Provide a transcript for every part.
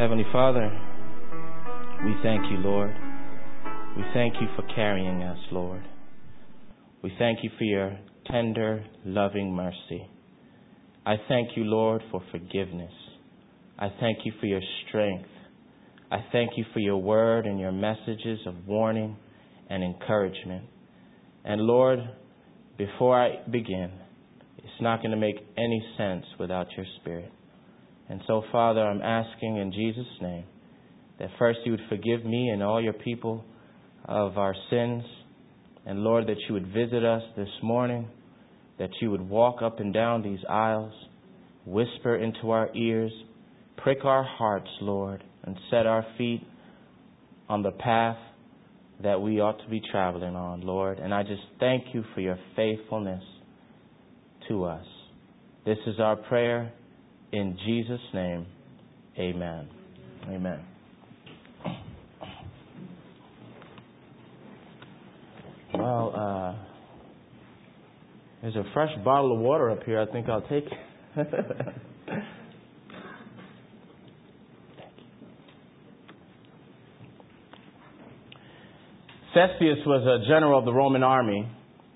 Heavenly Father, we thank you, Lord. We thank you for carrying us, Lord. We thank you for your tender, loving mercy. I thank you, Lord, for forgiveness. I thank you for your strength. I thank you for your word and your messages of warning and encouragement. And Lord, before I begin, it's not going to make any sense without your Spirit. And so, Father, I'm asking in Jesus' name that first you would forgive me and all your people of our sins. And Lord, that you would visit us this morning, that you would walk up and down these aisles, whisper into our ears, prick our hearts, Lord, and set our feet on the path that we ought to be traveling on, Lord. And I just thank you for your faithfulness to us. This is our prayer in Jesus' name. Amen. Amen. Well, there's a fresh bottle of water up here. I think I'll take it. Cestius was a general of the Roman army.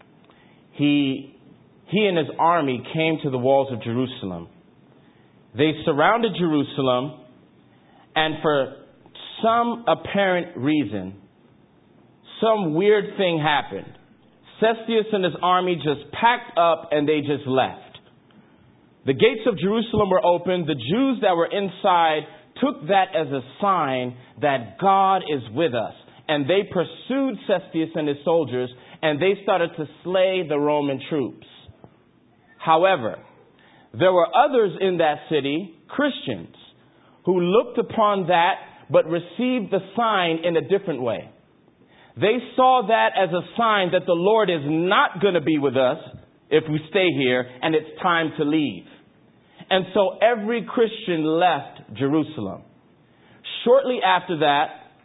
He and his army came to the walls of Jerusalem. They surrounded Jerusalem, and for some apparent reason, some weird thing happened. Cestius and his army just packed up and they just left. The gates of Jerusalem were open. The Jews that were inside took that as a sign that God is with us. And they pursued Cestius and his soldiers, and they started to slay the Roman troops. However, there were others in that city, Christians, who looked upon that but received the sign in a different way. They saw that as a sign that the Lord is not going to be with us if we stay here, and it's time to leave. And so every Christian left Jerusalem. Shortly after that,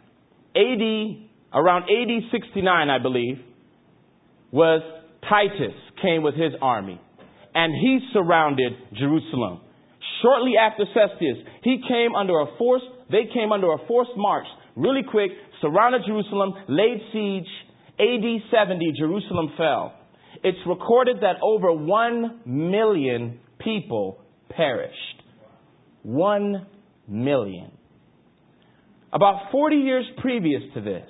around AD 69, I believe, was Titus came with his army. And he surrounded Jerusalem. Shortly after Cestius, they came under a forced march, really quick, surrounded Jerusalem, laid siege. AD 70, Jerusalem fell. It's recorded that over 1 million people perished. 1 million. About 40 years previous to this,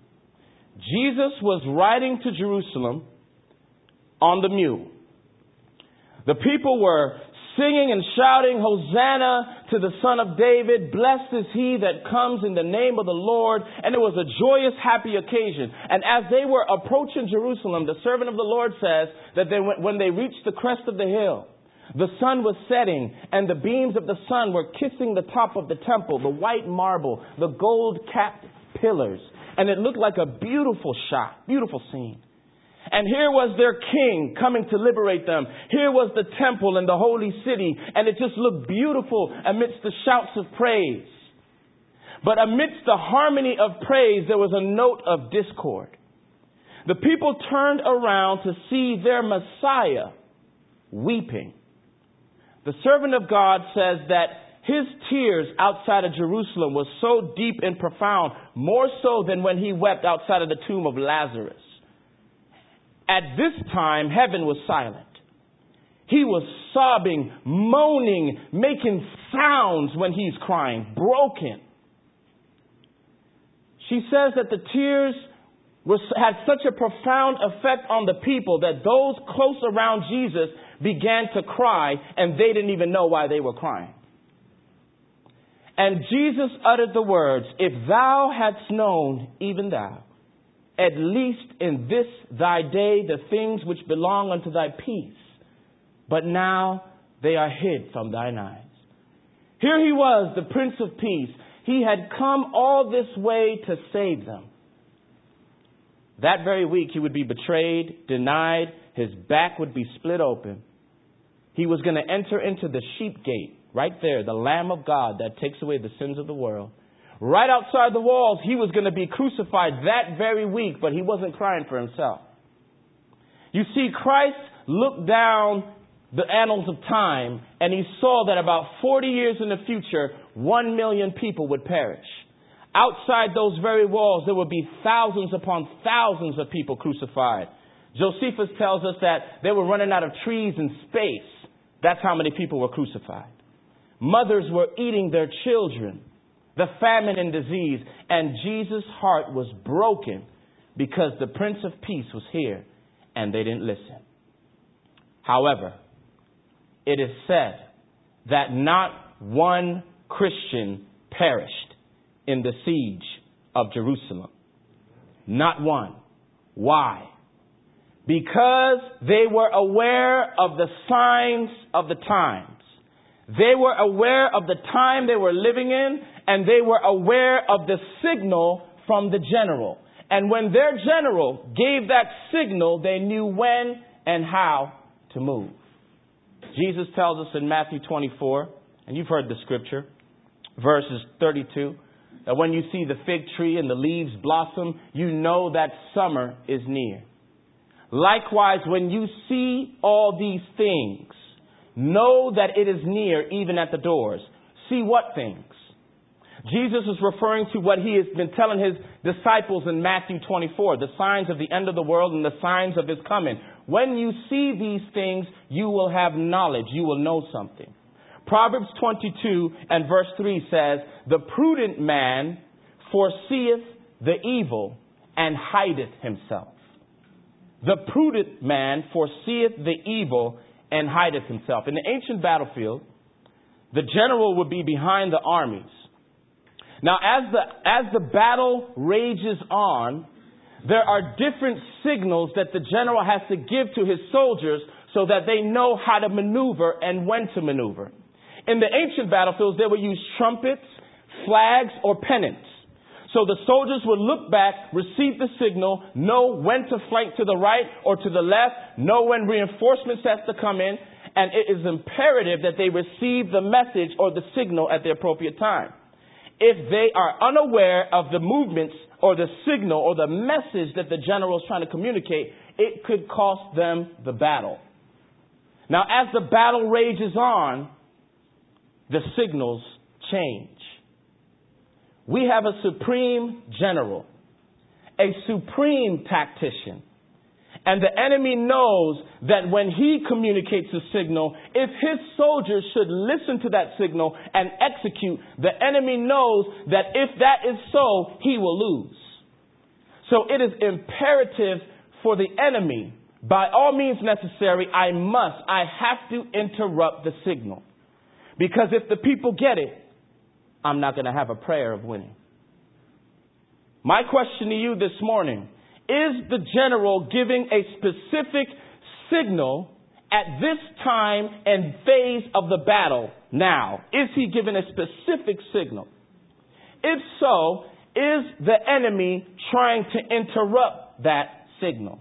Jesus was riding to Jerusalem on the mule. The people were singing and shouting, "Hosanna to the Son of David. Blessed is he that comes in the name of the Lord." And it was a joyous, happy occasion. And as they were approaching Jerusalem, the servant of the Lord says that when they reached the crest of the hill, the sun was setting, and the beams of the sun were kissing the top of the temple, the white marble, the gold-capped pillars. And it looked like a beautiful shot, beautiful scene. And here was their king coming to liberate them. Here was the temple and the holy city, and it just looked beautiful amidst the shouts of praise. But amidst the harmony of praise, there was a note of discord. The people turned around to see their Messiah weeping. The servant of God says that his tears outside of Jerusalem was so deep and profound, more so than when he wept outside of the tomb of Lazarus. At this time, heaven was silent. He was sobbing, moaning, making sounds when he's crying, broken. She says that the tears had such a profound effect on the people that those close around Jesus began to cry, and they didn't even know why they were crying. And Jesus uttered the words, "If thou hadst known, even thou, at least in this thy day, the things which belong unto thy peace, but now they are hid from thine eyes." Here he was, the Prince of Peace. He had come all this way to save them. That very week he would be betrayed, denied, his back would be split open. He was going to enter into the sheep gate, right there, the Lamb of God that takes away the sins of the world. Right outside the walls, he was going to be crucified that very week, but he wasn't crying for himself. You see, Christ looked down the annals of time, and he saw that about 40 years in the future, 1 million people would perish. Outside those very walls, there would be thousands upon thousands of people crucified. Josephus tells us that they were running out of trees in space. That's how many people were crucified. Mothers were eating their children. The famine and disease. And Jesus' heart was broken because the Prince of Peace was here and they didn't listen. However, it is said that not one Christian perished in the siege of Jerusalem. Not one. Why? Because they were aware of the signs of the times. They were aware of the time they were living in, and they were aware of the signal from the general. And when their general gave that signal, they knew when and how to move. Jesus tells us in Matthew 24, and you've heard the scripture, verses 32, that when you see the fig tree and the leaves blossom, you know that summer is near. Likewise, when you see all these things, know that it is near, even at the doors. See what things? Jesus is referring to what he has been telling his disciples in Matthew 24, the signs of the end of the world and the signs of his coming. When you see these things, you will have knowledge. You will know something. Proverbs 22 and verse 3 says, the prudent man foreseeth the evil and hideth himself. The prudent man foreseeth the evil and hideth himself. In the ancient battlefield, the general would be behind the armies. Now, as the battle rages on, there are different signals that the general has to give to his soldiers so that they know how to maneuver and when to maneuver. In the ancient battlefields, they would use trumpets, flags, or pennants. So the soldiers would look back, receive the signal, know when to flank to the right or to the left, know when reinforcements have to come in, and it is imperative that they receive the message or the signal at the appropriate time. If they are unaware of the movements or the signal or the message that the general is trying to communicate, it could cost them the battle. Now, as the battle rages on, the signals change. We have a supreme general, a supreme tactician. And the enemy knows that when he communicates a signal, if his soldiers should listen to that signal and execute, the enemy knows that if that is so, he will lose. So it is imperative for the enemy, by all means necessary, I have to interrupt the signal. Because if the people get it, I'm not going to have a prayer of winning. My question to you this morning, is the general giving a specific signal at this time and phase of the battle now? Is he giving a specific signal? If so, is the enemy trying to interrupt that signal?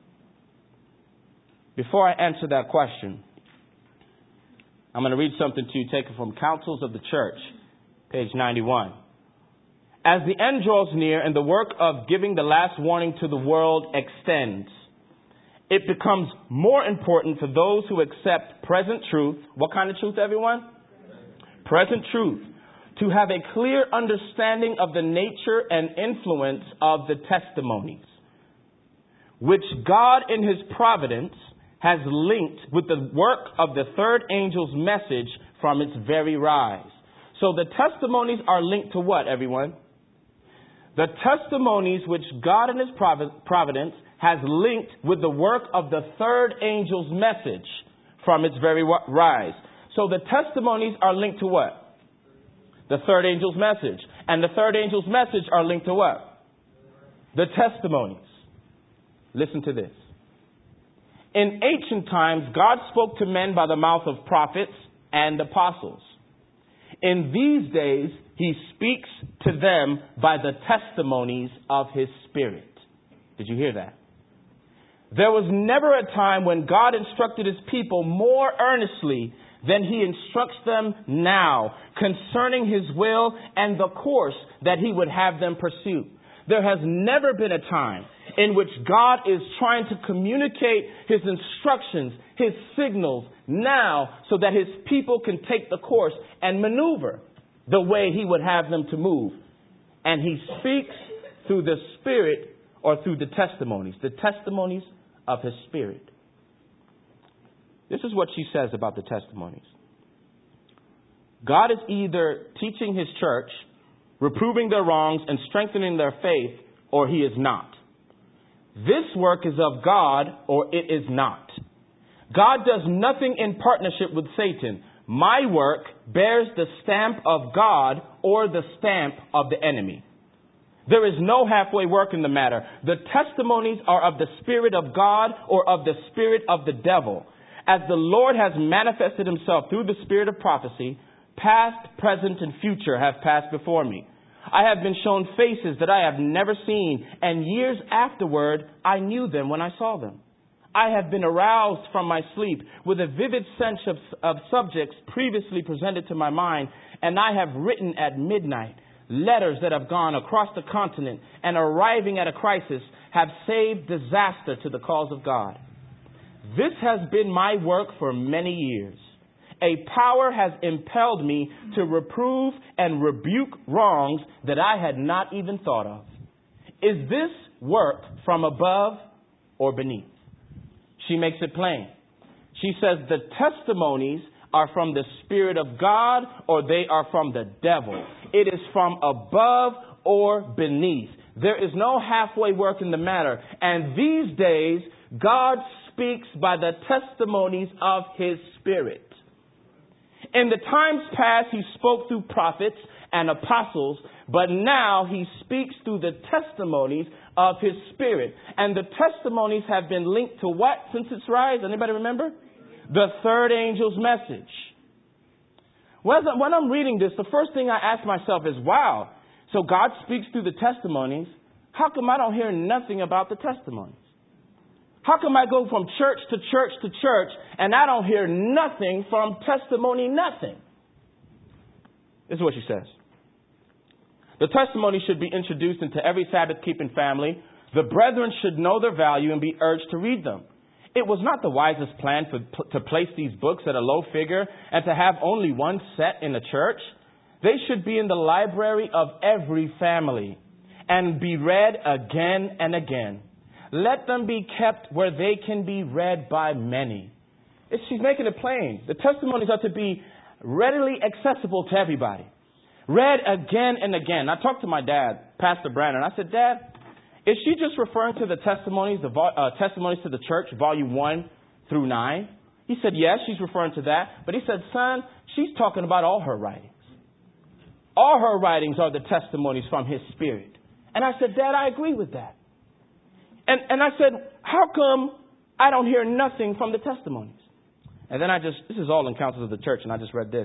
Before I answer that question, I'm going to read something to you taken from Councils of the Church, page 91. As the end draws near and the work of giving the last warning to the world extends, it becomes more important for those who accept present truth. What kind of truth, everyone? Present truth. To have a clear understanding of the nature and influence of the testimonies, which God in his providence has linked with the work of the third angel's message from its very rise. So the testimonies are linked to what, everyone? The testimonies which God in his providence has linked with the work of the third angel's message from its very rise. So the testimonies are linked to what? The third angel's message. And the third angel's message are linked to what? The testimonies. Listen to this. In ancient times, God spoke to men by the mouth of prophets and apostles. In these days, he speaks to them by the testimonies of his Spirit. Did you hear that? There was never a time when God instructed his people more earnestly than he instructs them now concerning his will and the course that he would have them pursue. There has never been a time in which God is trying to communicate His instructions, His signals now so that His people can take the course and maneuver the way He would have them to move. And He speaks through the Spirit or through the testimonies of His Spirit. This is what she says about the testimonies. God is either teaching His church, reproving their wrongs and strengthening their faith, or He is not. This work is of God or it is not. God does nothing in partnership with Satan. My work bears the stamp of God or the stamp of the enemy. There is no halfway work in the matter. The testimonies are of the Spirit of God or of the spirit of the devil. As the Lord has manifested Himself through the spirit of prophecy, past, present, and future have passed before me. I have been shown faces that I have never seen, and years afterward, I knew them when I saw them. I have been aroused from my sleep with a vivid sense of subjects previously presented to my mind, and I have written at midnight letters that have gone across the continent and arriving at a crisis have saved disaster to the cause of God. This has been my work for many years. A power has impelled me to reprove and rebuke wrongs that I had not even thought of. Is this work from above or beneath? She makes it plain. She says the testimonies are from the Spirit of God or they are from the devil. It is from above or beneath. There is no halfway work in the matter. And these days, God speaks by the testimonies of His Spirit. In the times past, He spoke through prophets and apostles, but now He speaks through the testimonies of His Spirit. And the testimonies have been linked to what since its rise? Anybody remember? The third angel's message. When I'm reading this, the first thing I ask myself is, wow, so God speaks through the testimonies. How come I don't hear nothing about the testimonies? How come I go from church to church to church and I don't hear nothing from testimony, nothing? This is what she says. The testimony should be introduced into every Sabbath-keeping family. The brethren should know their value and be urged to read them. It was not the wisest plan to place these books at a low figure and to have only one set in the church. They should be in the library of every family and be read again and again. Let them be kept where they can be read by many. She's making it plain. The testimonies are to be readily accessible to everybody. Read again and again. I talked to my dad, Pastor Brandon. I said, Dad, is she just referring to the testimonies, testimonies to the church, volume 1 through 9? He said, yes, she's referring to that. But he said, son, she's talking about all her writings. All her writings are the testimonies from His Spirit. And I said, Dad, I agree with that. And I said, how come I don't hear nothing from the testimonies? And then this is all in Councils of the Church, and I just read this.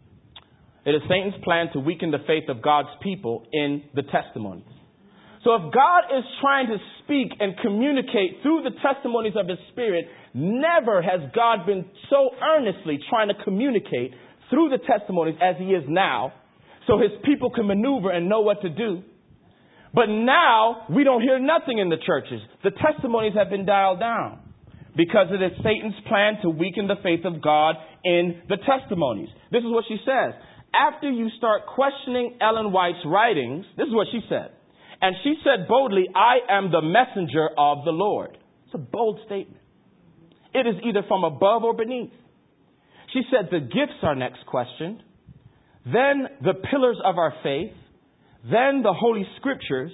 It is Satan's plan to weaken the faith of God's people in the testimonies. So if God is trying to speak and communicate through the testimonies of His Spirit, never has God been so earnestly trying to communicate through the testimonies as He is now, so His people can maneuver and know what to do. But now we don't hear nothing in the churches. The testimonies have been dialed down because it is Satan's plan to weaken the faith of God in the testimonies. This is what she says. After you start questioning Ellen White's writings, this is what she said. And she said boldly, I am the messenger of the Lord. It's a bold statement. It is either from above or beneath. She said the gifts are next questioned. Then the pillars of our faith. Then the Holy Scriptures.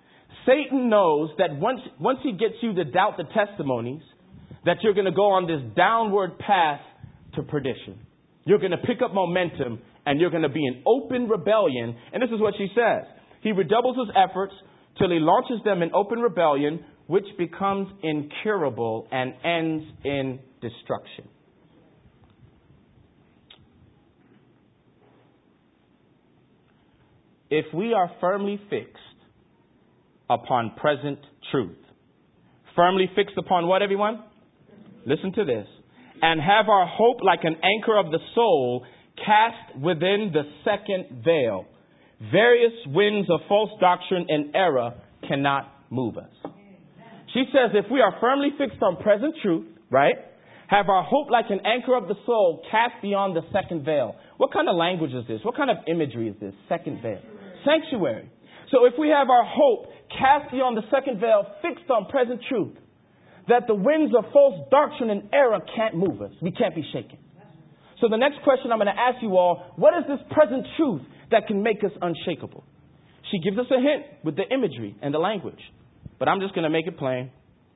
Satan knows that once he gets you to doubt the testimonies, that you're going to go on this downward path to perdition. You're going to pick up momentum and you're going to be in open rebellion. And this is what she says. He redoubles his efforts till he launches them in open rebellion, which becomes incurable and ends in destruction. If we are firmly fixed upon present truth, firmly fixed upon what, everyone? Listen to this. And have our hope like an anchor of the soul cast within the second veil. Various winds of false doctrine and error cannot move us. She says if we are firmly fixed on present truth, right, have our hope like an anchor of the soul cast beyond the second veil. What kind of language is this? What kind of imagery is this? Second veil. Sanctuary. So if we have our hope cast beyond the second veil, fixed on present truth, that the winds of false doctrine and error can't move us. We can't be shaken. So the next question I'm going to ask you all, what is this present truth that can make us unshakable? She gives us a hint with the imagery and the language. But I'm just going to make it plain.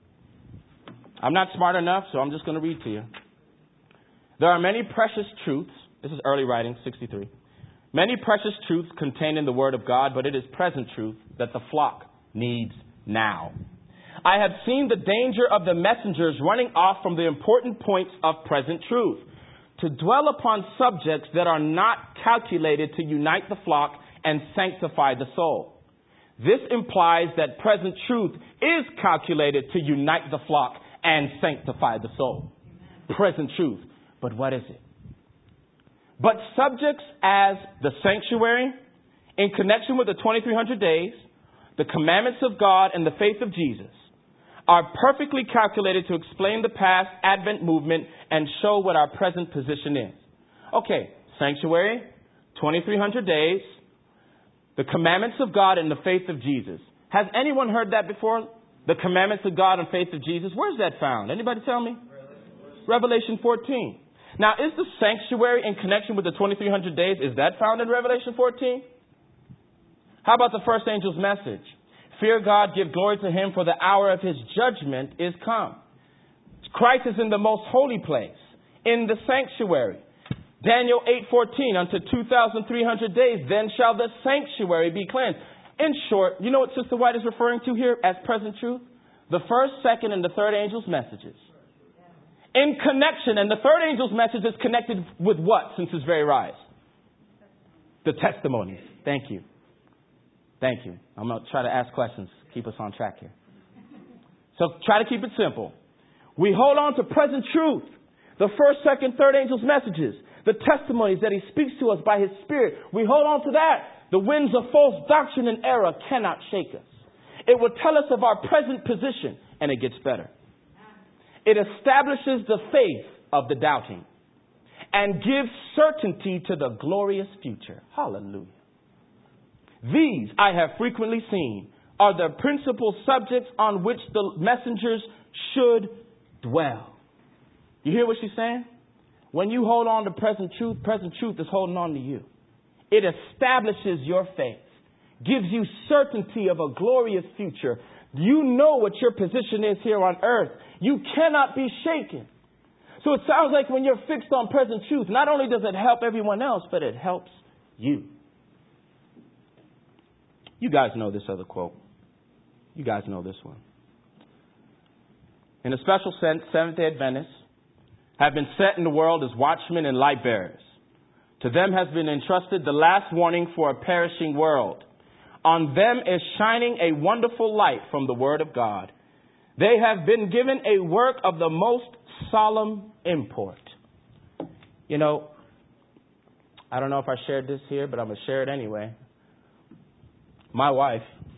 I'm not smart enough, so I'm just going to read to you. There are many precious truths. This is early writing, 63. Many precious truths contained in the Word of God, but it is present truth that the flock needs now. I have seen the danger of the messengers running off from the important points of present truth to dwell upon subjects that are not calculated to unite the flock and sanctify the soul. This implies that present truth is calculated to unite the flock and sanctify the soul. Present truth. But what is it? But subjects as the sanctuary, in connection with the 2300 days, the commandments of God and the faith of Jesus, are perfectly calculated to explain the past Advent movement and show what our present position is. Okay, sanctuary, 2300 days, the commandments of God and the faith of Jesus. Has anyone heard that before? The commandments of God and faith of Jesus. Where's that found? Anybody tell me? Revelation 14. Now, is the sanctuary in connection with the 2300 days, is that found in Revelation 14? How about the first angel's message? Fear God, give glory to Him, for the hour of His judgment is come. Christ is in the most holy place, in the sanctuary. Daniel 8:14, unto 2,300 days, then shall the sanctuary be cleansed. In short, you know what Sister White is referring to here as present truth? The first, second, and the third angel's messages. In connection, and the third angel's message is connected with what since His very rise? The testimonies. Thank you. Thank you. I'm going to try to ask questions. Keep us on track here. So try to keep it simple. We hold on to present truth. The first, second, third angel's messages. The testimonies that He speaks to us by His Spirit. We hold on to that. The winds of false doctrine and error cannot shake us. It will tell us of our present position, and it gets better. It establishes the faith of the doubting and gives certainty to the glorious future. Hallelujah. These, I have frequently seen, are the principal subjects on which the messengers should dwell. You hear what she's saying? When you hold on to present truth is holding on to you. It establishes your faith, gives you certainty of a glorious future. You know what your position is here on earth. You cannot be shaken. So it sounds like when you're fixed on present truth, not only does it help everyone else, but it helps you. You guys know this other quote. You guys know this one. In a special sense, Seventh-day Adventists have been set in the world as watchmen and light bearers. To them has been entrusted the last warning for a perishing world. On them is shining a wonderful light from the Word of God. They have been given a work of the most solemn import. You know, I don't know if I shared this here, but I'm going to share it anyway. My wife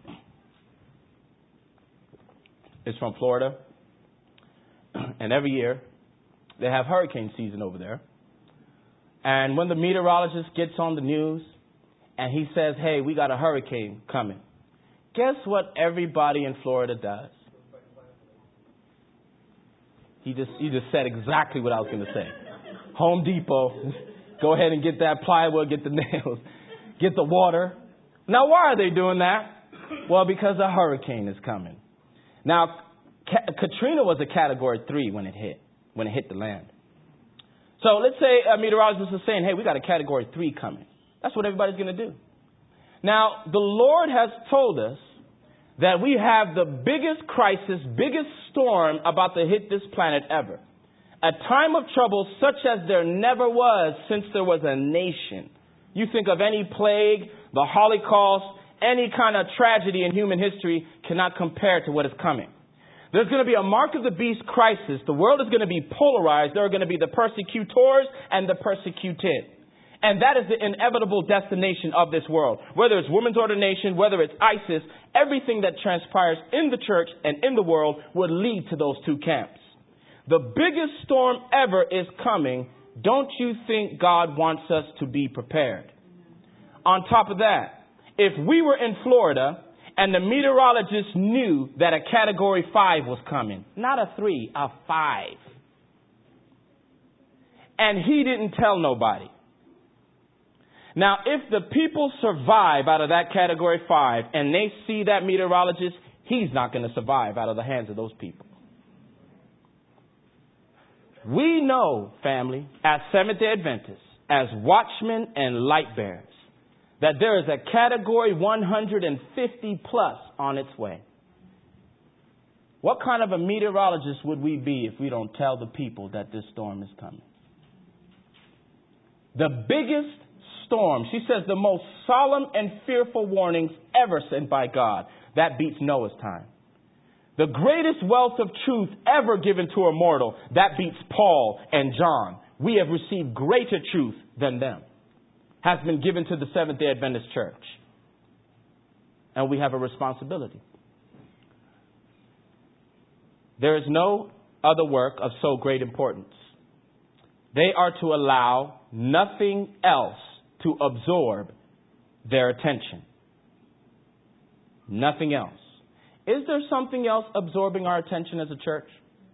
is from Florida, and every year they have hurricane season over there. And when the meteorologist gets on the news and he says, hey, we got a hurricane coming, guess what everybody in Florida does? He just said exactly what I was going to say. Home Depot, go ahead and get that plywood, get the nails, get the water. Now, why are they doing that? Well, because a hurricane is coming. Now, Katrina was a Category 3 when it hit the land. So let's say a meteorologist is saying, hey, we got a Category 3 coming. That's what everybody's going to do. Now, the Lord has told us that we have the biggest crisis, biggest storm about to hit this planet ever. A time of trouble such as there never was since there was a nation. You think of any plague, the Holocaust, any kind of tragedy in human history cannot compare to what is coming. There's going to be a mark of the beast crisis. The world is going to be polarized. There are going to be the persecutors and the persecuted. And that is the inevitable destination of this world. Whether it's women's ordination, whether it's ISIS, everything that transpires in the church and in the world would lead to those two camps. The biggest storm ever is coming. Don't you think God wants us to be prepared? On top of that, if we were in Florida and the meteorologist knew that a category 5 was coming, not a 3, a 5, and he didn't tell nobody. Now, if the people survive out of that category 5 and they see that meteorologist, he's not going to survive out of the hands of those people. We know, family, as Seventh-day Adventists, as watchmen and light bearers, that there is a category 150 plus on its way. What kind of a meteorologist would we be if we don't tell the people that this storm is coming? The biggest storm, she says, the most solemn and fearful warnings ever sent by God. That beats Noah's time. The greatest wealth of truth ever given to a mortal. That beats Paul and John. We have received greater truth than them. Has been given to the Seventh-day Adventist Church. And we have a responsibility. There is no other work of so great importance. They are to allow nothing else to absorb their attention. Nothing else. Is there something else absorbing our attention as a church?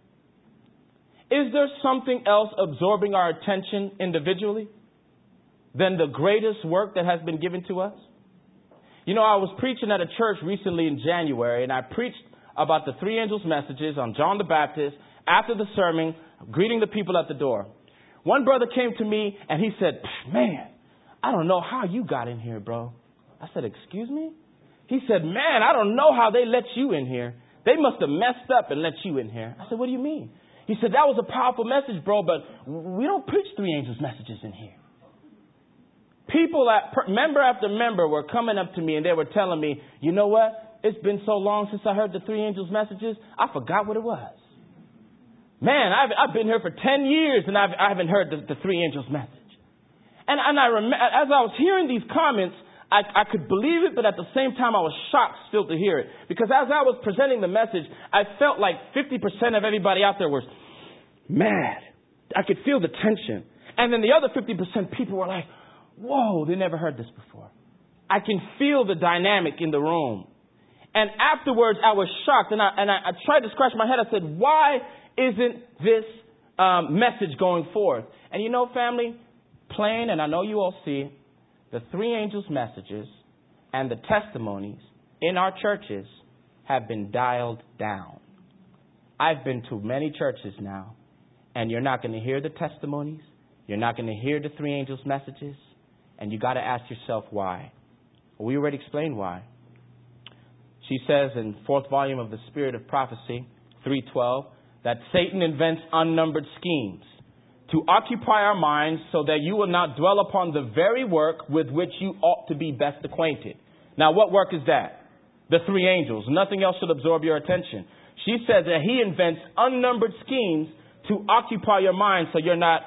Is there something else absorbing our attention individually than the greatest work that has been given to us? You know, I was preaching at a church recently in January, and I preached about the three angels' messages on John the Baptist after the sermon, greeting the people at the door. One brother came to me and he said, "Man, I don't know how you got in here, bro." I said, "Excuse me?" He said, "Man, I don't know how they let you in here. They must have messed up and let you in here." I said, "What do you mean?" He said, "That was a powerful message, bro, but we don't preach three angels' messages in here." People, member after member, were coming up to me and they were telling me, "You know what? It's been so long since I heard the three angels' messages, I forgot what it was. Man, I've been here for 10 years and I haven't heard the three angels' message." And I remember, as I was hearing these comments, I could believe it, but at the same time, I was shocked still to hear it. Because as I was presenting the message, I felt like 50% of everybody out there was mad. I could feel the tension. And then the other 50% people were like, "Whoa, they never heard this before." I can feel the dynamic in the room. And afterwards, I was shocked. And I tried to scratch my head. I said, "Why isn't this message going forth?" And you know, family, plain, and I know you all see, the three angels' messages and the testimonies in our churches have been dialed down. I've been to many churches now, and you're not going to hear the testimonies. You're not going to hear the three angels' messages. And you got to ask yourself why. Well, we already explained why. She says in 4th volume of The Spirit of Prophecy, 3:12, that Satan invents unnumbered schemes to occupy our minds so that you will not dwell upon the very work with which you ought to be best acquainted. Now, what work is that? The three angels. Nothing else should absorb your attention. She says that he invents unnumbered schemes to occupy your mind so you're not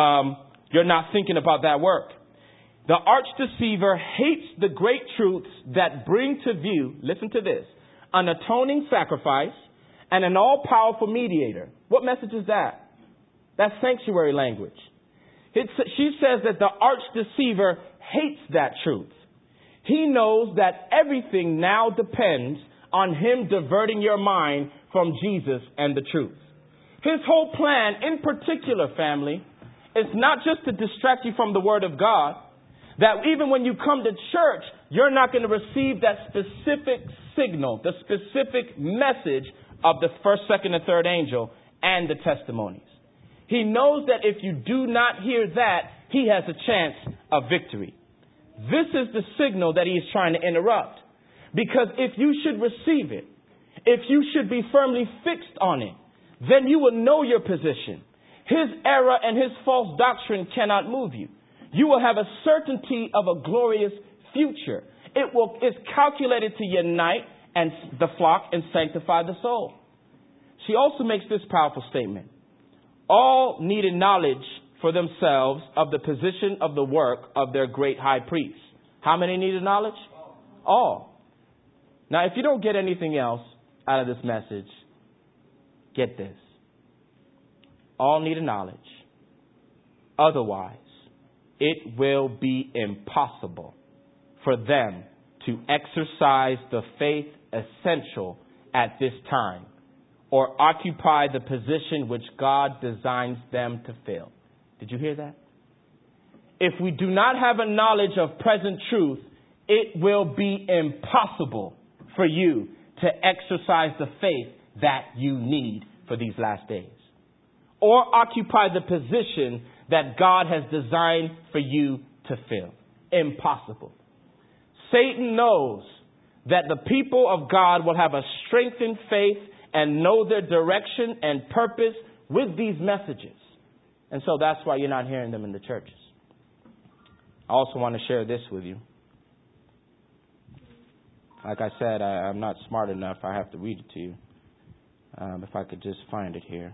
thinking about that work. The arch deceiver hates the great truths that bring to view, listen to this, an atoning sacrifice and an all-powerful mediator. What message is that? That's sanctuary language. She says that the arch deceiver hates that truth. He knows that everything now depends on him diverting your mind from Jesus and the truth. His whole plan, in particular, family, is not just to distract you from the Word of God, that even when you come to church, you're not going to receive that specific signal, the specific message of the first, second, and third angel and the testimonies. He knows that if you do not hear that, he has a chance of victory. This is the signal that he is trying to interrupt. Because if you should receive it, if you should be firmly fixed on it, then you will know your position. His error and his false doctrine cannot move you. You will have a certainty of a glorious future. It's calculated to unite and the flock and sanctify the soul. She also makes this powerful statement. All needed knowledge for themselves of the position of the work of their great high priest. How many needed knowledge? All. Now, if you don't get anything else out of this message, get this. All needed knowledge. Otherwise, it will be impossible for them to exercise the faith essential at this time or occupy the position which God designs them to fill. Did you hear that? If we do not have a knowledge of present truth, it will be impossible for you to exercise the faith that you need for these last days, or occupy the position that God has designed for you to fill. Impossible. Satan knows that the people of God will have a strengthened faith and know their direction and purpose with these messages. And so that's why you're not hearing them in the churches. I also want to share this with you. Like I said, I'm not smart enough. I have to read it to you. If I could just find it here.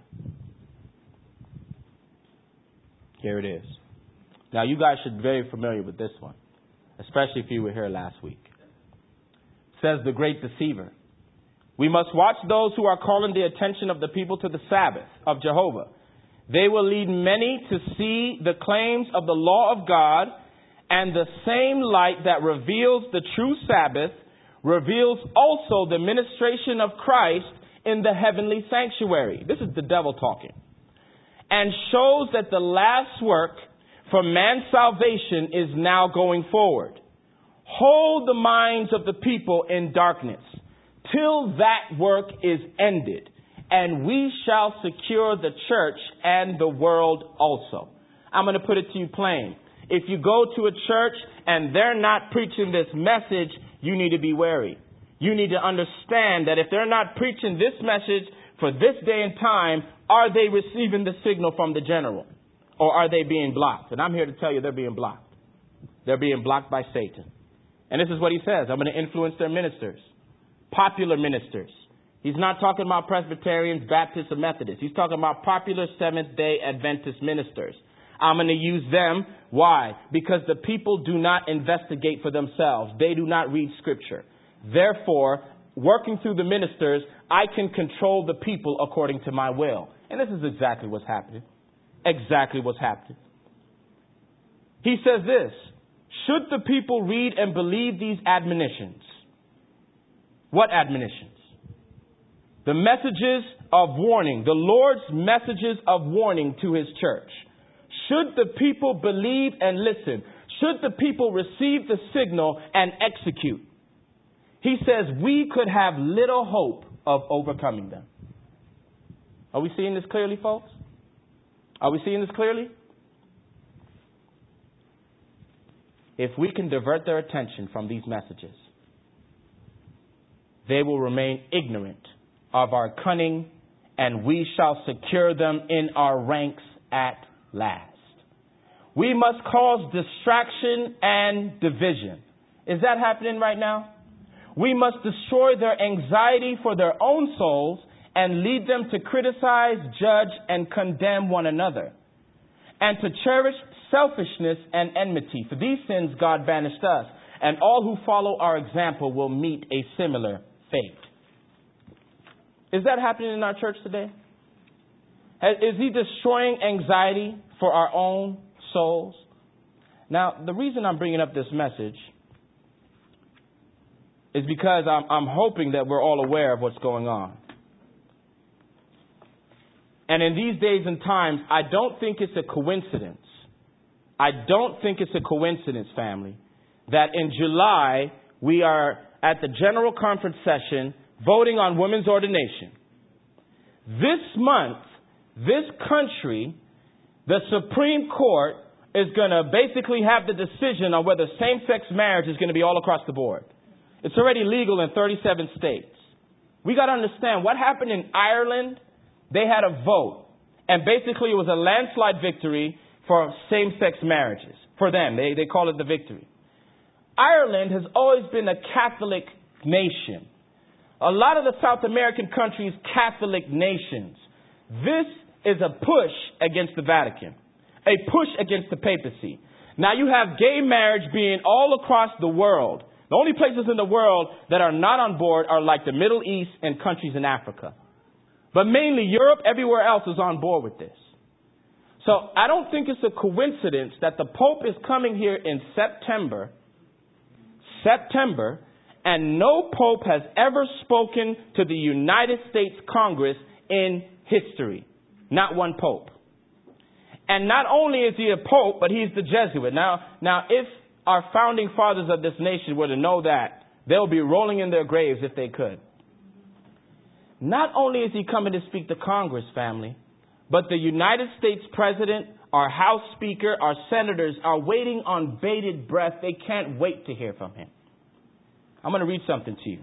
Here it is. Now, you guys should be very familiar with this one, especially if you were here last week. It says, the great deceiver. We must watch those who are calling the attention of the people to the Sabbath of Jehovah. They will lead many to see the claims of the law of God, and the same light that reveals the true Sabbath reveals also the ministration of Christ in the heavenly sanctuary. This is the devil talking. And shows that the last work for man's salvation is now going forward. Hold the minds of the people in darkness till that work is ended, and we shall secure the church and the world also. I'm going to put it to you plain. If you go to a church and they're not preaching this message, you need to be wary. You need to understand that if they're not preaching this message for this day and time, are they receiving the signal from the general? Or are they being blocked? And I'm here to tell you they're being blocked. They're being blocked by Satan. And this is what he says. I'm going to influence their ministers. Popular ministers. He's not talking about Presbyterians, Baptists, or Methodists. He's talking about popular Seventh-day Adventist ministers. I'm going to use them. Why? Because the people do not investigate for themselves. They do not read Scripture. Therefore, working through the ministers, I can control the people according to my will. And this is exactly what's happening. Exactly what's happening. He says this, should the people read and believe these admonitions? What admonitions? The messages of warning, the Lord's messages of warning to his church. Should the people believe and listen? Should the people receive the signal and execute? He says we could have little hope of overcoming them. Are we seeing this clearly, folks? Are we seeing this clearly? If we can divert their attention from these messages, they will remain ignorant of our cunning, and we shall secure them in our ranks at last. We must cause distraction and division. Is that happening right now? We must destroy their anxiety for their own souls and lead them to criticize, judge, and condemn one another, and to cherish selfishness and enmity. For these sins God banished us, and all who follow our example will meet a similar fate. Is that happening in our church today? Is he destroying anxiety for our own souls? Now, the reason I'm bringing up this message is because I'm hoping that we're all aware of what's going on. And in these days and times, I don't think it's a coincidence. I don't think it's a coincidence, family, that in July we are at the General Conference session voting on women's ordination. This month, this country, the Supreme Court is going to basically have the decision on whether same-sex marriage is going to be all across the board. It's already legal in 37 states. We got to understand what happened in Ireland. They had a vote, and basically it was a landslide victory for same-sex marriages. For them, they call it the victory. Ireland has always been a Catholic nation. A lot of the South American countries, Catholic nations. This is a push against the Vatican. a push against the papacy. Now you have gay marriage being all across the world. The only places in the world that are not on board are like the Middle East and countries in Africa. But mainly Europe, everywhere else is on board with this. So I don't think it's a coincidence that the Pope is coming here in September, and no Pope has ever spoken to the United States Congress in history. Not one Pope. And not only is he a Pope, but he's the Jesuit. Now, if our founding fathers of this nation were to know that, they'll be rolling in their graves if they could. Not only is he coming to speak to Congress, family, but the United States President, our House Speaker, our senators are waiting on bated breath. They can't wait to hear from him. I'm going to read something to you.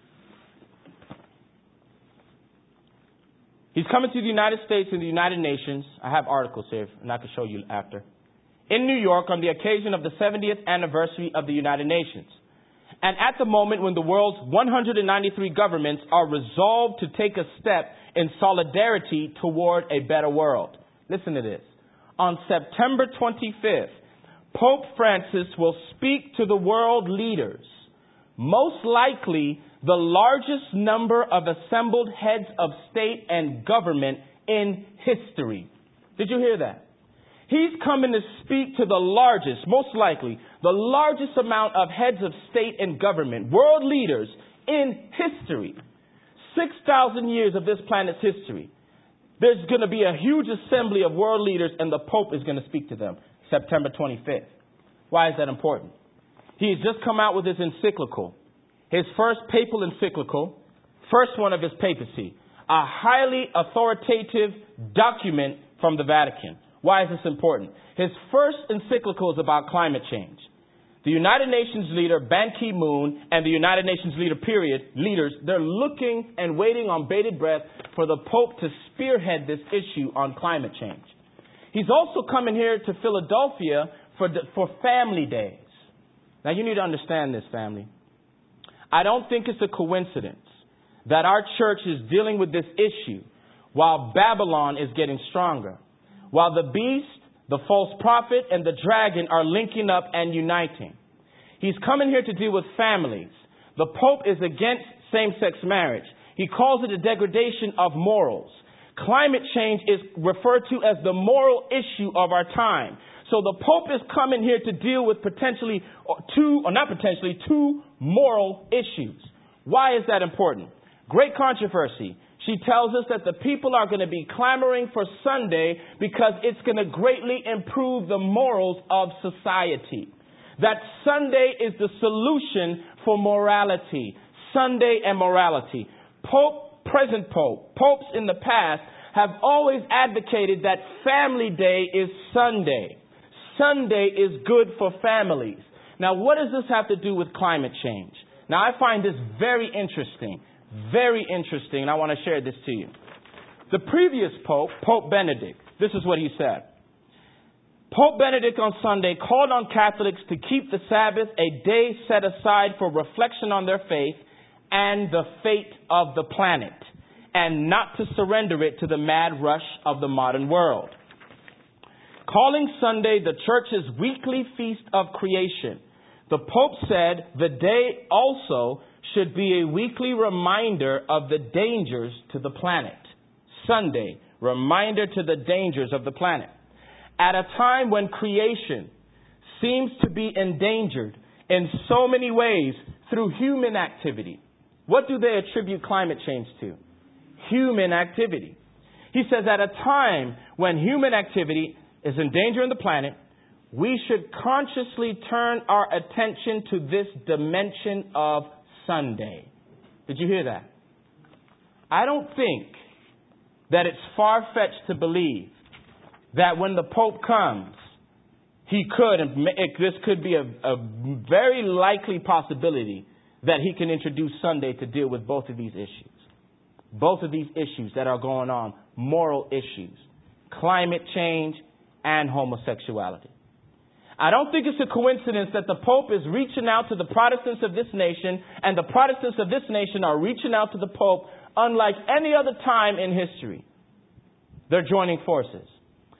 He's coming to the United States and the United Nations. I have articles here, and I can show you after. In New York on the occasion of the 70th anniversary of the United Nations. And at the moment when the world's 193 governments are resolved to take a step in solidarity toward a better world. Listen to this. On September 25th, Pope Francis will speak to the world leaders, most likely the largest number of assembled heads of state and government in history. Did you hear that? He's coming to speak to the largest, most likely, the largest amount of heads of state and government, world leaders in history. 6,000 years of this planet's history. There's going to be a huge assembly of world leaders and the Pope is going to speak to them September 25th. Why is that important? He's just come out with his encyclical. His first papal encyclical, first one of his papacy. A highly authoritative document from the Vatican. Why is this important? His first encyclical is about climate change. The United Nations leader, Ban Ki-moon, and the United Nations leaders, they're looking and waiting on bated breath for the Pope to spearhead this issue on climate change. He's also coming here to Philadelphia for Family Days. Now you need to understand this, family. I don't think it's a coincidence that our church is dealing with this issue while Babylon is getting stronger. While the beast, the false prophet, and the dragon are linking up and uniting. He's coming here to deal with families. The Pope is against same-sex marriage. He calls it a degradation of morals. Climate change is referred to as the moral issue of our time. So the Pope is coming here to deal with two moral issues. Why is that important? Great controversy. She tells us that the people are going to be clamoring for Sunday because it's going to greatly improve the morals of society. That Sunday is the solution for morality. Sunday and morality. Present popes in the past have always advocated that Family Day is Sunday. Sunday is good for families. Now, what does this have to do with climate change? Now, I find this very interesting. Very interesting, and I want to share this to you. The previous Pope, Pope Benedict, this is what he said. Pope Benedict on Sunday called on Catholics to keep the Sabbath a day set aside for reflection on their faith and the fate of the planet, and not to surrender it to the mad rush of the modern world. Calling Sunday the Church's weekly feast of creation, the Pope said the day also should be a weekly reminder of the dangers to the planet. Sunday, reminder to the dangers of the planet. At a time when creation seems to be endangered in so many ways through human activity. What do they attribute climate change to? Human activity. He says at a time when human activity is endangering the planet, we should consciously turn our attention to this dimension of Sunday. Did you hear that? I don't think that it's far-fetched to believe that when the Pope comes, he could, and this could be a very likely possibility that he can introduce Sunday to deal with both of these issues. Both of these issues that are going on, moral issues, climate change and homosexuality. I don't think it's a coincidence that the Pope is reaching out to the Protestants of this nation, and the Protestants of this nation are reaching out to the Pope unlike any other time in history. They're joining forces.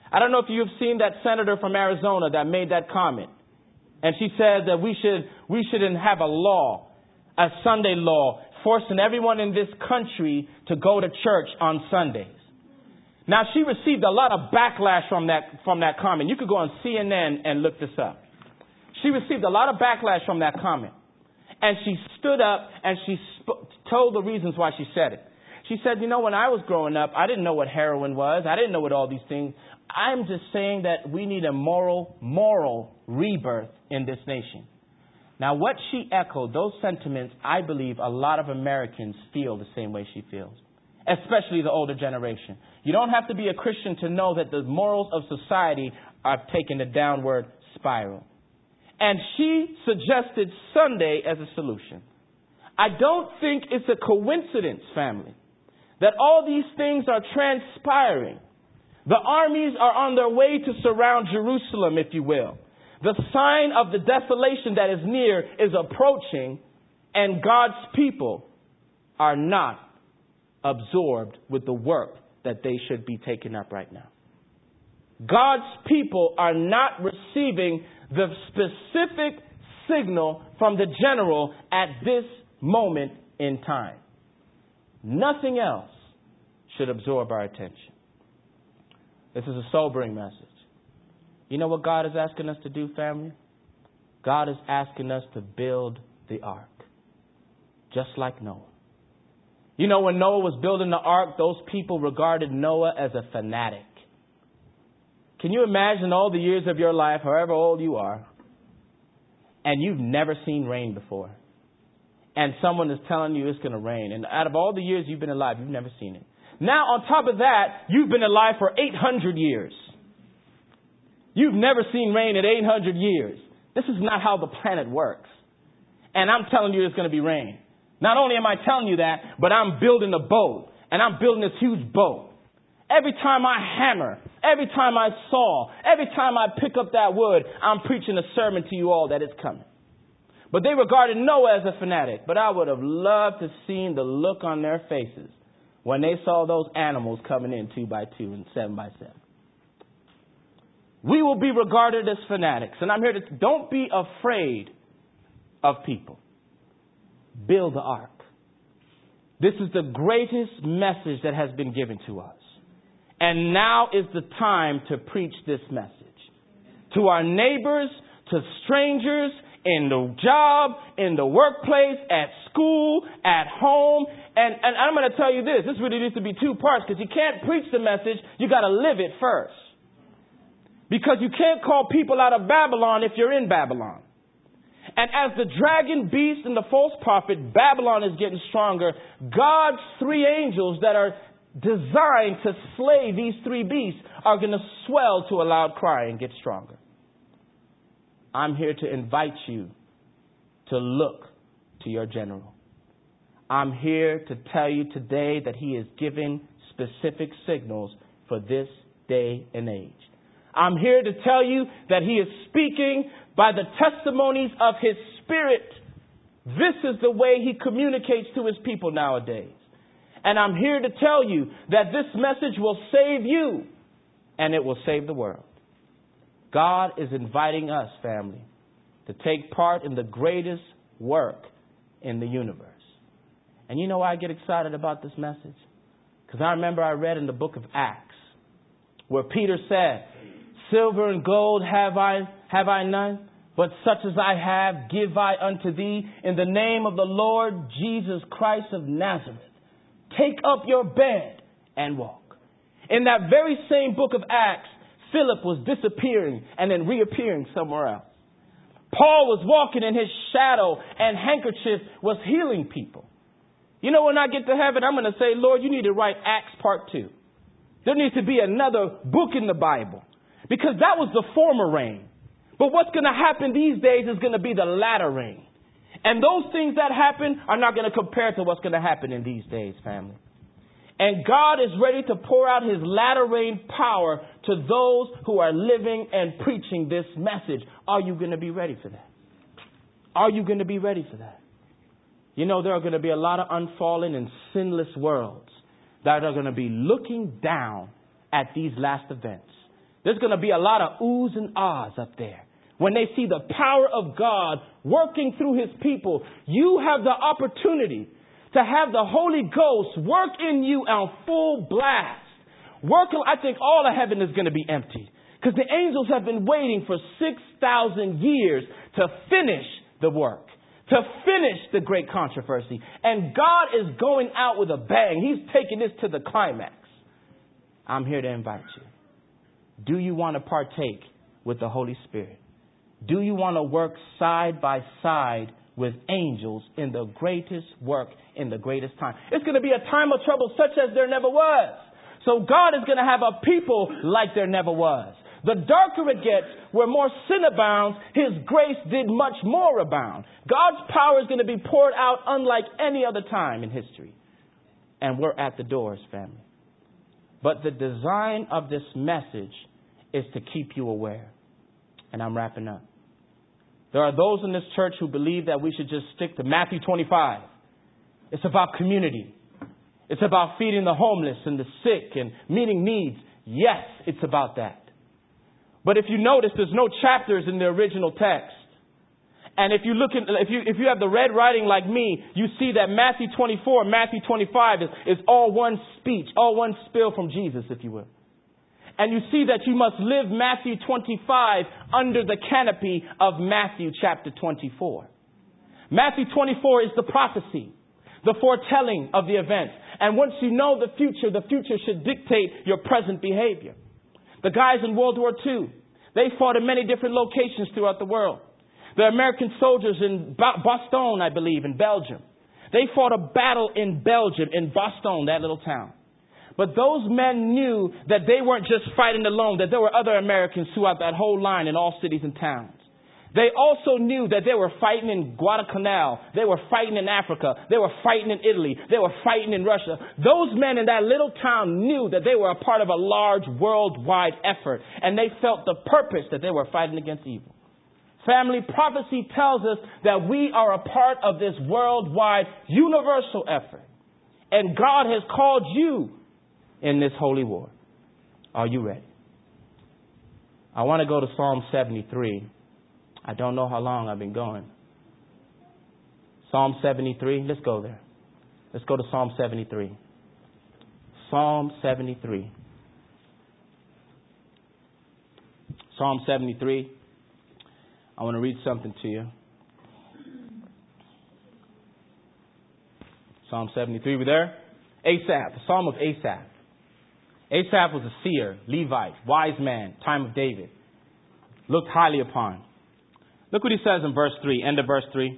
I don't know if you've seen that senator from Arizona that made that comment. And she said that we shouldn't have a law, a Sunday law, forcing everyone in this country to go to church on Sundays. Now, she received a lot of backlash from that comment. You could go on CNN and look this up. She received a lot of backlash from that comment. And she stood up and she told the reasons why she said it. She said, when I was growing up, I didn't know what heroin was. I didn't know what all these things. I'm just saying that we need a moral rebirth in this nation. Now, what she echoed, those sentiments, I believe a lot of Americans feel the same way she feels, especially the older generation. You don't have to be a Christian to know that the morals of society are taking a downward spiral. And she suggested Sunday as a solution. I don't think it's a coincidence, family, that all these things are transpiring. The armies are on their way to surround Jerusalem, if you will. The sign of the desolation that is near is approaching, and God's people are not absorbed with the work that they should be taking up right now. God's people are not receiving the specific signal from the general at this moment in time. Nothing else should absorb our attention. This is a sobering message. You know what God is asking us to do, family? God is asking us to build the ark, just like Noah. When Noah was building the ark, those people regarded Noah as a fanatic. Can you imagine all the years of your life, however old you are, and you've never seen rain before? And someone is telling you it's going to rain. And out of all the years you've been alive, you've never seen it. Now, on top of that, you've been alive for 800 years. You've never seen rain in 800 years. This is not how the planet works. And I'm telling you it's going to be rain. Not only am I telling you that, but I'm building a boat. And I'm building this huge boat. Every time I hammer, every time I saw, every time I pick up that wood, I'm preaching a sermon to you all that it's coming. But they regarded Noah as a fanatic. But I would have loved to have seen the look on their faces when they saw those animals coming in 2 by 2 and 7 by 7. We will be regarded as fanatics. And I'm here to, don't be afraid of people. Build the ark. This is the greatest message that has been given to us. And now is the time to preach this message. To our neighbors, to strangers, in the job, in the workplace, at school, at home. And I'm going to tell you this. This really needs to be 2 parts, because you can't preach the message. You got to live it first. Because you can't call people out of Babylon if you're in Babylon. And as the dragon, beast, and the false prophet, Babylon is getting stronger. God's 3 angels that are designed to slay these 3 beasts are going to swell to a loud cry and get stronger. I'm here to invite you to look to your general. I'm here to tell you today that he is giving specific signals for this day and age. I'm here to tell you that he is speaking by the testimonies of his Spirit. This is the way he communicates to his people nowadays. And I'm here to tell you that this message will save you, and it will save the world. God is inviting us, family, to take part in the greatest work in the universe. And you know why I get excited about this message? Because I remember I read in the book of Acts where Peter said, "Silver and gold have I none, but such as I have give I unto thee in the name of the Lord Jesus Christ of Nazareth. Take up your bed and walk." In that very same book of Acts, Philip was disappearing and then reappearing somewhere else. Paul was walking in his shadow and handkerchief was healing people. You know, when I get to heaven, I'm going to say, Lord, you need to write Acts part 2. There needs to be another book in the Bible, because that was the former rain. But what's going to happen these days is going to be the latter rain. And those things that happen are not going to compare to what's going to happen in these days, family. And God is ready to pour out his latter rain power to those who are living and preaching this message. Are you going to be ready for that? Are you going to be ready for that? You know, there are going to be a lot of unfallen and sinless worlds that are going to be looking down at these last events. There's going to be a lot of oohs and ahs up there. When they see the power of God working through his people, you have the opportunity to have the Holy Ghost work in you on full blast. I think all of heaven is going to be empty because the angels have been waiting for 6,000 years to finish the work, to finish the great controversy. And God is going out with a bang. He's taking this to the climax. I'm here to invite you. Do you want to partake with the Holy Spirit? Do you want to work side by side with angels in the greatest work in the greatest time? It's going to be a time of trouble such as there never was. So God is going to have a people like there never was. The darker it gets, where more sin abounds, his grace did much more abound. God's power is going to be poured out unlike any other time in history. And we're at the doors, family. But the design of this message is to keep you aware. And I'm wrapping up. There are those in this church who believe that we should just stick to Matthew 25. It's about community. It's about feeding the homeless and the sick and meeting needs. Yes, it's about that. But if you notice, there's no chapters in the original text. And if you look at, if you have the red writing like me, you see that Matthew 24, Matthew 25 is all one speech, all one spill from Jesus, if you will. And you see that you must live Matthew 25 under the canopy of Matthew chapter 24. Matthew 24 is the prophecy, the foretelling of the events. And once you know the future should dictate your present behavior. The guys in World War II, they fought in many different locations throughout the world. The American soldiers in Bastogne, I believe, in Belgium. They fought a battle in Belgium, in Bastogne, that little town. But those men knew that they weren't just fighting alone, that there were other Americans throughout that whole line in all cities and towns. They also knew that they were fighting in Guadalcanal. They were fighting in Africa. They were fighting in Italy. They were fighting in Russia. Those men in that little town knew that they were a part of a large worldwide effort. And they felt the purpose that they were fighting against evil. Family, prophecy tells us that we are a part of this worldwide universal effort. And God has called you in this holy war. Are you ready? I want to go to Psalm 73. I don't know how long I've been going. Psalm 73. Let's go there. Let's go to Psalm 73. Psalm 73. Psalm 73. I want to read something to you. Psalm 73. We there? Asaph. The Psalm of Asaph. Asaph was a seer, Levite, wise man, time of David. Looked highly upon. Look what he says in verse 3, end of verse 3.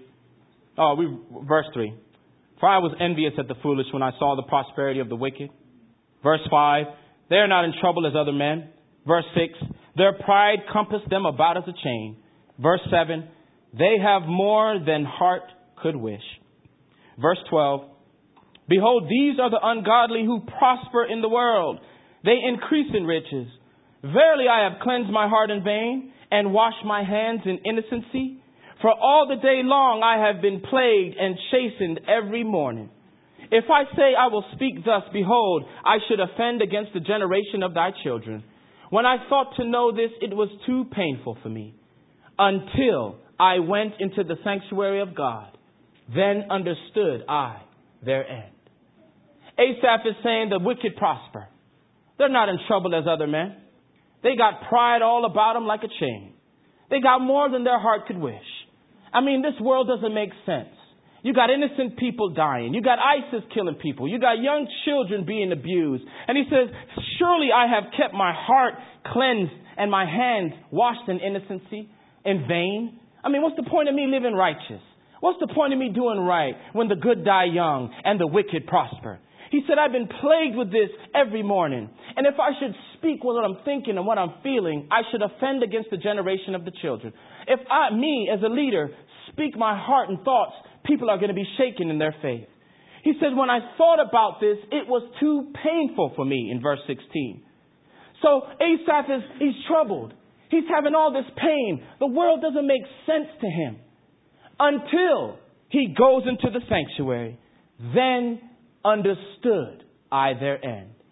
Verse 3. For I was envious at the foolish when I saw the prosperity of the wicked. Verse 5. They are not in trouble as other men. Verse 6. Their pride compassed them about as a chain. Verse 7. They have more than heart could wish. Verse 12. Behold, these are the ungodly who prosper in the world. They increase in riches. Verily I have cleansed my heart in vain and washed my hands in innocency. For all the day long I have been plagued and chastened every morning. If I say I will speak thus, behold, I should offend against the generation of thy children. When I thought to know this, it was too painful for me. Until I went into the sanctuary of God, then understood I their end. Asaph is saying the wicked prosper. They're not in trouble as other men. They got pride all about them like a chain. They got more than their heart could wish. I mean, this world doesn't make sense. You got innocent people dying. You got ISIS killing people. You got young children being abused. And he says, surely I have kept my heart cleansed and my hands washed in innocency in vain. I mean, what's the point of me living righteous? What's the point of me doing right when the good die young and the wicked prosper? He said, I've been plagued with this every morning. And if I should speak what I'm thinking and what I'm feeling, I should offend against the generation of the children. If me as a leader, speak my heart and thoughts, people are going to be shaken in their faith. He said, when I thought about this, it was too painful for me in verse 16. So Asaph he's troubled. He's having all this pain. The world doesn't make sense to him until he goes into the sanctuary. Then understood I their end.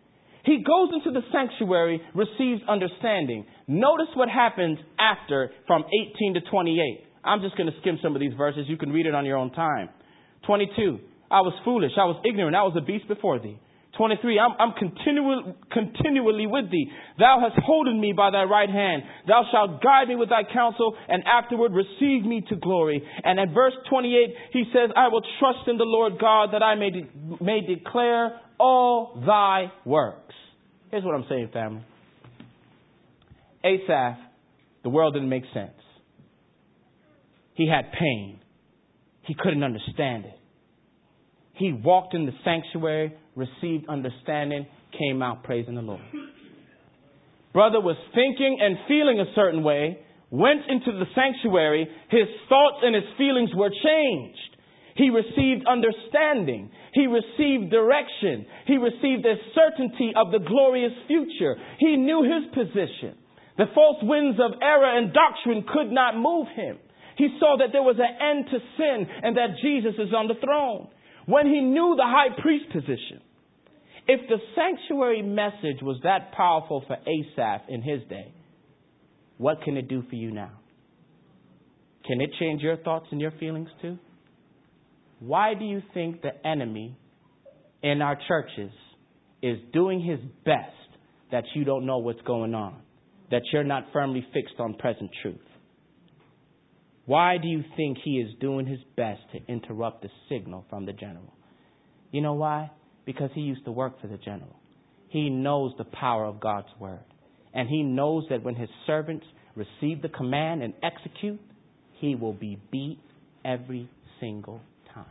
He goes into the sanctuary, receives understanding. Notice what happens after from 18 to 28. I'm just going to skim some of these verses. You can read it on your own time. 22. I was foolish. I was ignorant. I was a beast before thee. 23. I'm continually with thee. Thou hast holden me by thy right hand. Thou shalt guide me with thy counsel, and afterward receive me to glory. And at verse 28, he says, I will trust in the Lord God that I may declare all thy works. Here's what I'm saying, family. Asaph, the world didn't make sense. He had pain. He couldn't understand it. He walked in the sanctuary, received understanding, came out praising the Lord. Brother was thinking and feeling a certain way, went into the sanctuary, his thoughts and his feelings were changed. He received understanding. He received direction. He received a certainty of the glorious future. He knew his position. The false winds of error and doctrine could not move him. He saw that there was an end to sin and that Jesus is on the throne. When he knew the high priest position, if the sanctuary message was that powerful for Asaph in his day, what can it do for you now? Can it change your thoughts and your feelings too? Why do you think the enemy in our churches is doing his best that you don't know what's going on, that you're not firmly fixed on present truth? Why do you think he is doing his best to interrupt the signal from the general? You know why? Because he used to work for the general. He knows the power of God's word. And he knows that when his servants receive the command and execute, he will be beat every single time.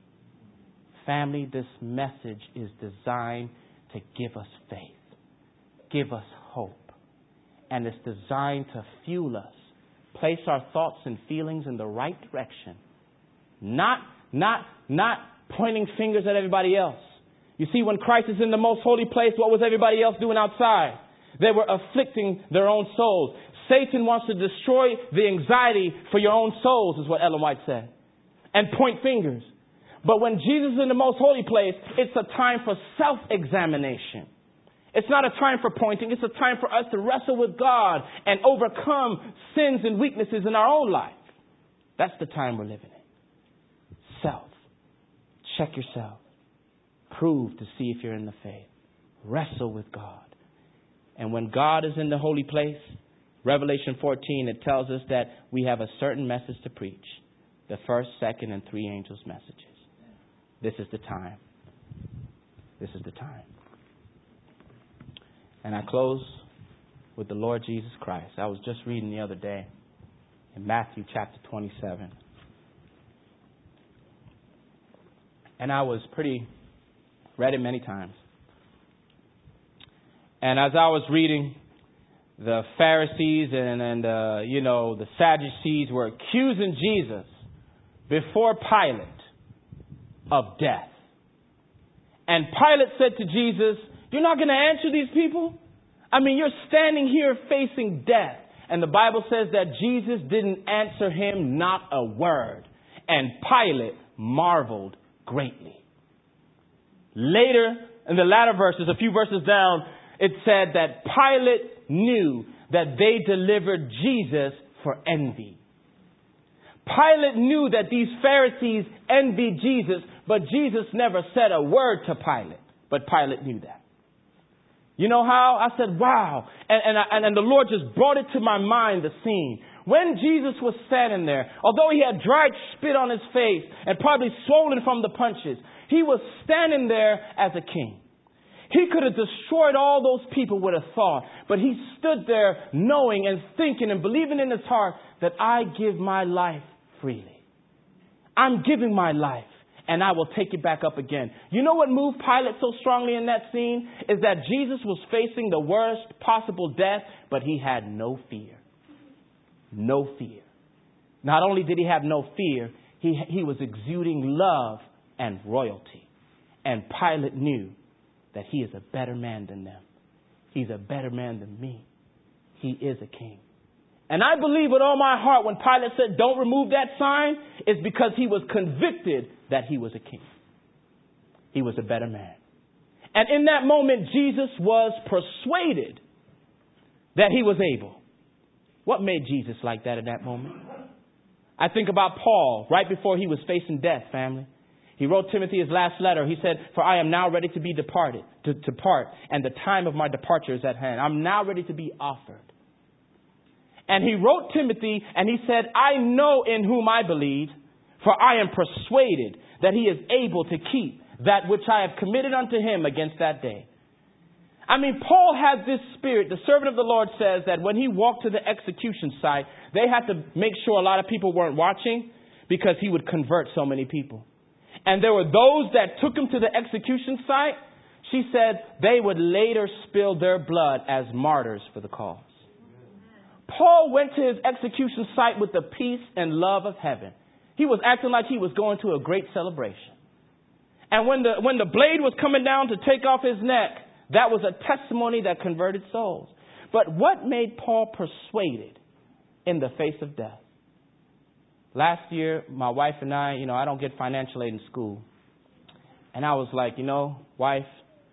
Family, this message is designed to give us faith, give us hope, and it's designed to fuel us, place our thoughts and feelings in the right direction, not pointing fingers at everybody else. You see, when Christ is in the most holy place, what was everybody else doing outside? They were afflicting their own souls. Satan wants to destroy the anxiety for your own souls, is what Ellen White said, and point fingers. But when Jesus is in the most holy place, it's a time for self-examination. It's not a time for pointing. It's a time for us to wrestle with God and overcome sins and weaknesses in our own life. That's the time we're living in. Self. Check yourself. Prove to see if you're in the faith. Wrestle with God. And when God is in the holy place, Revelation 14, it tells us that we have a certain message to preach. The first, second, and three angels' messages. This is the time. This is the time. And I close with the Lord Jesus Christ. I was just reading the other day in Matthew chapter 27. And I was read it many times. And as I was reading, the Pharisees and the Sadducees were accusing Jesus before Pilate of death. And Pilate said to Jesus, you're not going to answer these people? I mean, you're standing here facing death. And the Bible says that Jesus didn't answer him not a word. And Pilate marveled greatly. Later, in the latter verses, a few verses down, it said that Pilate knew that they delivered Jesus for envy. Pilate knew that these Pharisees envied Jesus, but Jesus never said a word to Pilate. But Pilate knew that. You know how? I said, wow. And the Lord just brought it to my mind, the scene. When Jesus was standing there, although he had dried spit on his face and probably swollen from the punches, he was standing there as a king. He could have destroyed all those people with a thought, but he stood there knowing and thinking and believing in his heart that I give my life freely. I'm giving my life and I will take it back up again. You know what moved Pilate so strongly in that scene? Is that Jesus was facing the worst possible death, but he had no fear. No fear. Not only did he have no fear, he was exuding love and royalty. And Pilate knew that he is a better man than them. He's a better man than me. He is a king. And I believe with all my heart when Pilate said, don't remove that sign, it's because he was convicted that he was a king. He was a better man. And in that moment, Jesus was persuaded that he was able. What made Jesus like that in that moment? I think about Paul right before he was facing death, family. He wrote Timothy his last letter. He said, "For I am now ready to be depart, and the time of my departure is at hand. I'm now ready to be offered." And he wrote Timothy and he said, "I know in whom I believe, for I am persuaded that he is able to keep that which I have committed unto him against that day." I mean, Paul had this spirit. The servant of the Lord says that when he walked to the execution site, they had to make sure a lot of people weren't watching because he would convert so many people. And there were those that took him to the execution site. She said they would later spill their blood as martyrs for the cause. Paul went to his execution site with the peace and love of heaven. He was acting like he was going to a great celebration. And when the blade was coming down to take off his neck, that was a testimony that converted souls. But what made Paul persuaded in the face of death? Last year, my wife and I don't get financial aid in school. And I was like, wife,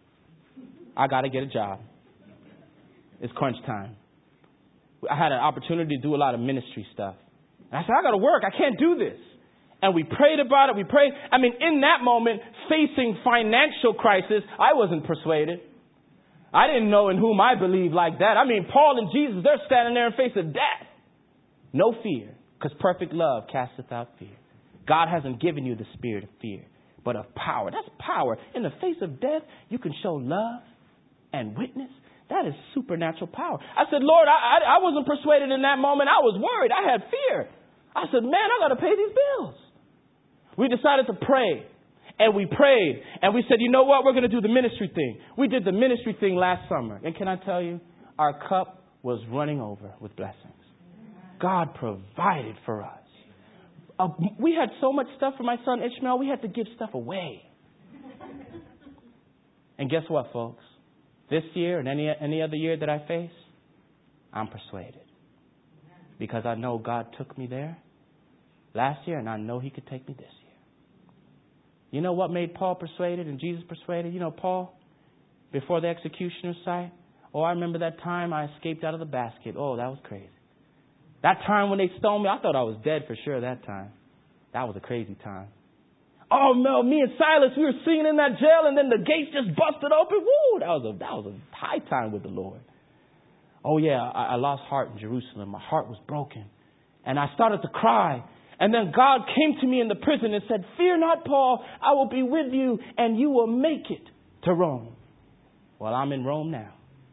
I got to get a job. It's crunch time. I had an opportunity to do a lot of ministry stuff. And I said, I got to work. I can't do this. And we prayed about it. We prayed. I mean, in that moment, facing financial crisis, I wasn't persuaded. I didn't know in whom I believed like that. I mean, Paul and Jesus, they're standing there in face of death. No fear, because perfect love casteth out fear. God hasn't given you the spirit of fear, but of power. That's power. In the face of death, you can show love and witness. That is supernatural power. I said, Lord, I wasn't persuaded in that moment. I was worried. I had fear. I said, man, I got to pay these bills. We decided to pray. And we prayed. And we said, you know what? We're going to do the ministry thing. We did the ministry thing last summer. And can I tell you, our cup was running over with blessings. God provided for us. We had so much stuff for my son Ishmael, we had to give stuff away. And guess what, folks? This year and any other year that I face, I'm persuaded. Because I know God took me there last year, and I know he could take me this year. You know what made Paul persuaded and Jesus persuaded? Paul, before the executioner's site, I remember that time I escaped out of the basket. Oh, that was crazy. That time when they stoned me, I thought I was dead for sure that time. That was a crazy time. Oh, no, me and Silas, we were singing in that jail, and then the gates just busted open. Woo, that was a high time with the Lord. Oh, yeah, I lost heart in Jerusalem. My heart was broken. And I started to cry. And then God came to me in the prison and said, fear not, Paul, I will be with you, and you will make it to Rome. Well, I'm in Rome now.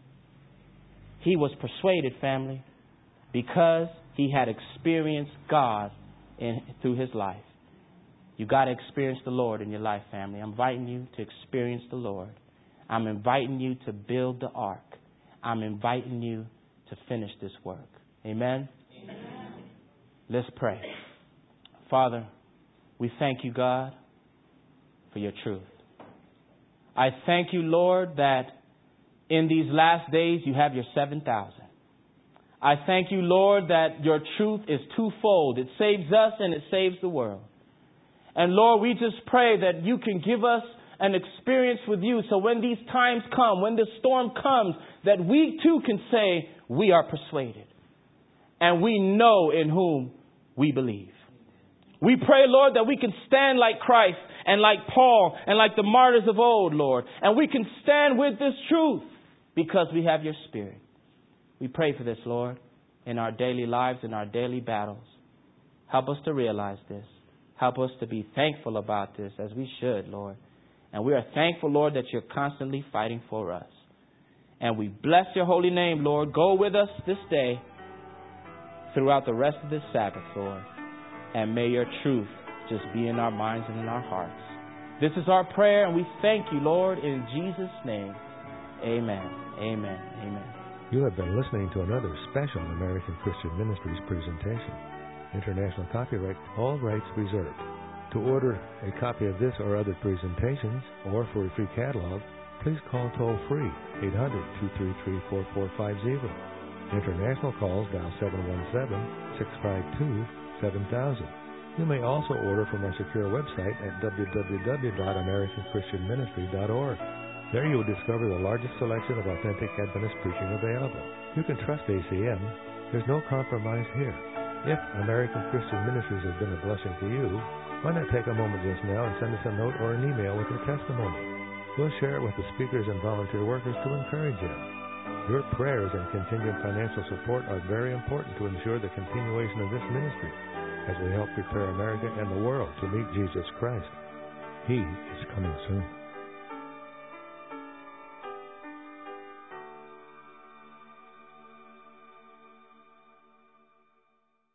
He was persuaded, family, because he had experienced God through his life. You got to experience the Lord in your life, family. I'm inviting you to experience the Lord. I'm inviting you to build the ark. I'm inviting you to finish this work. Amen? Amen. Let's pray. Father, we thank you, God, for your truth. I thank you, Lord, that in these last days you have your 7,000. I thank you, Lord, that your truth is twofold. It saves us and it saves the world. And Lord, we just pray that you can give us an experience with you. So when these times come, when the storm comes, that we too can say we are persuaded. And we know in whom we believe. We pray, Lord, that we can stand like Christ and like Paul and like the martyrs of old, Lord. And we can stand with this truth because we have your Spirit. We pray for this, Lord, in our daily lives, in our daily battles. Help us to realize this. Help us to be thankful about this as we should, Lord. And we are thankful, Lord, that you're constantly fighting for us. And we bless your holy name, Lord. Go with us this day throughout the rest of this Sabbath, Lord. And may your truth just be in our minds and in our hearts. This is our prayer, and we thank you, Lord, in Jesus' name. Amen. Amen. Amen. You have been listening to another special American Christian Ministries presentation. International copyright, all rights reserved. To order a copy of this or other presentations, or for a free catalog, please call toll-free 800-233-4450. International calls dial 717-652-7000. You may also order from our secure website at www.americanchristianministry.org. There you will discover the largest selection of authentic Adventist preaching available. You can trust ACM. There's no compromise here. If American Christian Ministries has been a blessing to you, why not take a moment just now and send us a note or an email with your testimony? We'll share it with the speakers and volunteer workers to encourage you. Your prayers and continued financial support are very important to ensure the continuation of this ministry as we help prepare America and the world to meet Jesus Christ. He is coming soon.